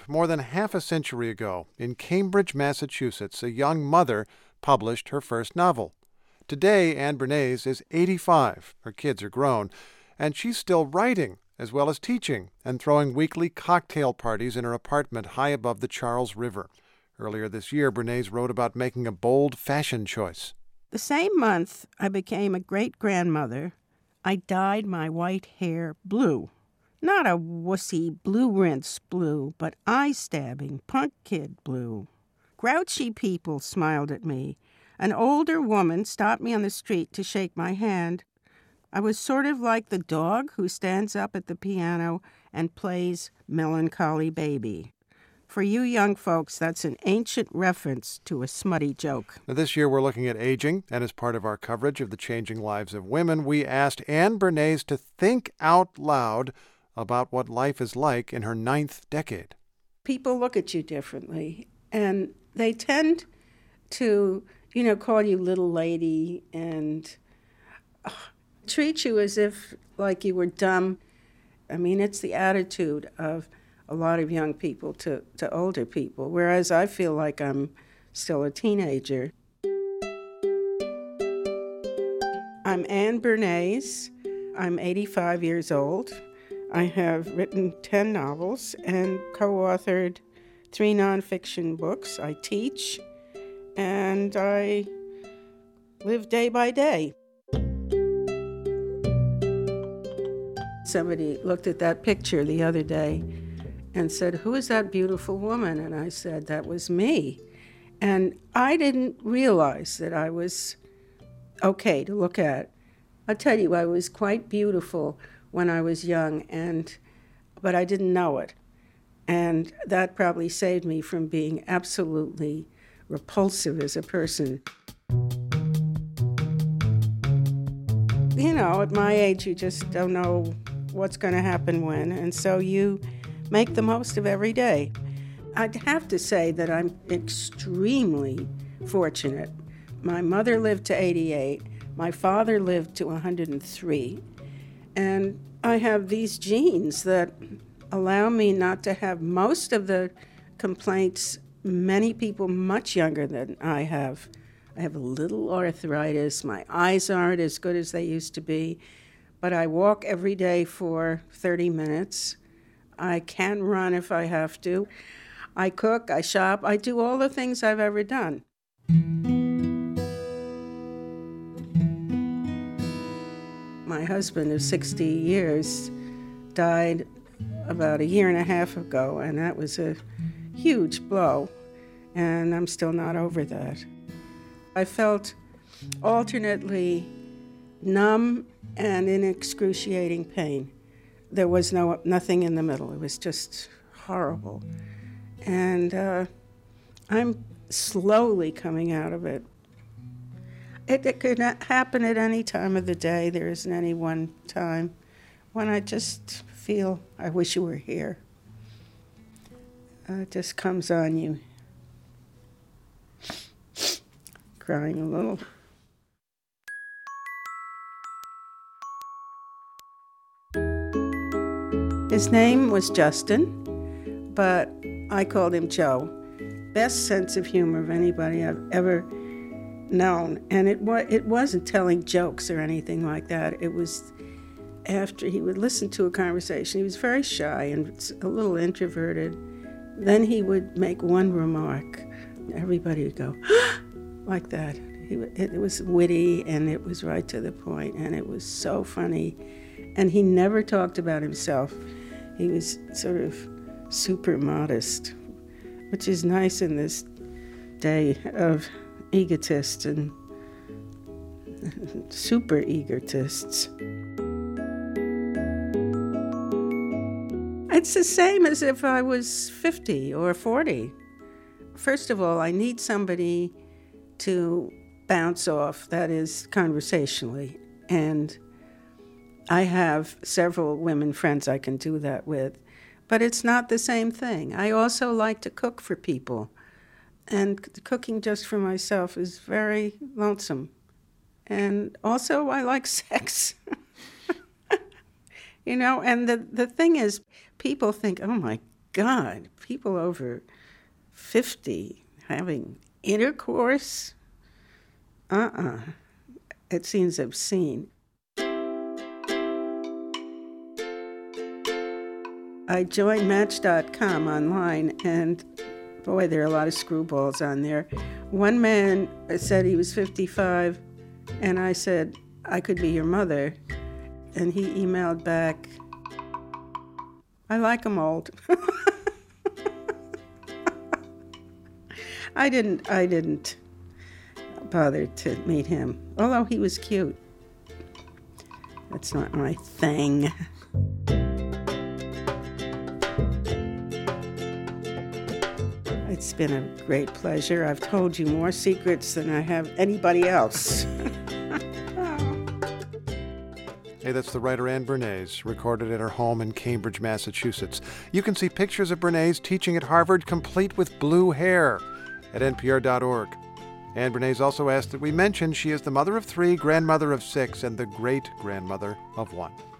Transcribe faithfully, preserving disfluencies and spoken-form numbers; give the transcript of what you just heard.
more than half a century ago, in Cambridge, Massachusetts, a young mother published her first novel. Today, Anne Bernays is eighty-five. Her kids are grown, and she's still writing, as well as teaching and throwing weekly cocktail parties in her apartment high above the Charles River. Earlier this year, Bernays wrote about making a bold fashion choice. The same month I became a great-grandmother, I dyed my white hair blue. Not a wussy blue rinse blue, but eye-stabbing punk kid blue. Grouchy people smiled at me. An older woman stopped me on the street to shake my hand. I was sort of like the dog who stands up at the piano and plays Melancholy Baby. For you young folks, that's an ancient reference to a smutty joke. Now, this year we're looking at aging, and as part of our coverage of the changing lives of women, we asked Anne Bernays to think out loud about what life is like in her ninth decade. People look at you differently, and they tend to, you know, call you little lady and uh, treat you as if like you were dumb. I mean, it's the attitude of a lot of young people to, to older people, whereas I feel like I'm still a teenager. I'm Anne Bernays. I'm eighty-five years old. I have written ten novels and co-authored three nonfiction books. I teach, and I live day by day. Somebody looked at that picture the other day and said, "Who is that beautiful woman?" And I said, "That was me." And I didn't realize that I was okay to look at. I'll tell you, I was quite beautiful when I was young, and but I didn't know it. And that probably saved me from being absolutely repulsive as a person. You know, at my age, you just don't know what's going to happen when, and so you make the most of every day. I'd have to say that I'm extremely fortunate. My mother lived to eighty-eight. My father lived to one hundred three. And I have these genes that allow me not to have most of the complaints many people much younger than I have. I have a little arthritis. My eyes aren't as good as they used to be. But I walk every day for thirty minutes. I can run if I have to. I cook, I shop, I do all the things I've ever done. My husband of sixty years died about a year and a half ago, and that was a huge blow, and I'm still not over that. I felt alternately numb and in excruciating pain. There was no nothing in the middle. It was just horrible. And uh, I'm slowly coming out of it. It, it could happen at any time of the day. There isn't any one time when I just feel, I wish you were here. Uh, it just comes on you. Crying a little. His name was Justin, but I called him Joe. Best sense of humor of anybody I've ever known. And it, wa- it wasn't telling jokes or anything like that. It was after he would listen to a conversation. He was very shy and a little introverted. Then he would make one remark. Everybody would go, like that. He, it, it was witty, and it was right to the point, and it was so funny. And he never talked about himself. He was sort of super modest, which is nice in this day of egotists and super egotists. It's the same as if I was fifty or forty. First of all, I need somebody to bounce off, that is, conversationally. And I have several women friends I can do that with, but it's not the same thing. I also like to cook for people, and cooking just for myself is very lonesome. And also, I like sex. You know, and the, the thing is, people think, oh my God, people over fifty having intercourse? Uh-uh. It seems obscene. I joined Match dot com online, and boy, there are a lot of screwballs on there. One man said he was fifty-five, and I said, I could be your mother. And he emailed back, I like 'em old. I didn't, I didn't bother to meet him, although he was cute. That's not my thing. It's been a great pleasure. I've told you more secrets than I have anybody else. Hey, that's the writer Anne Bernays, recorded at her home in Cambridge, Massachusetts. You can see pictures of Bernays teaching at Harvard, complete with blue hair, at N P R dot org. Anne Bernays also asked that we mention she is the mother of three, grandmother of six, and the great-grandmother of one.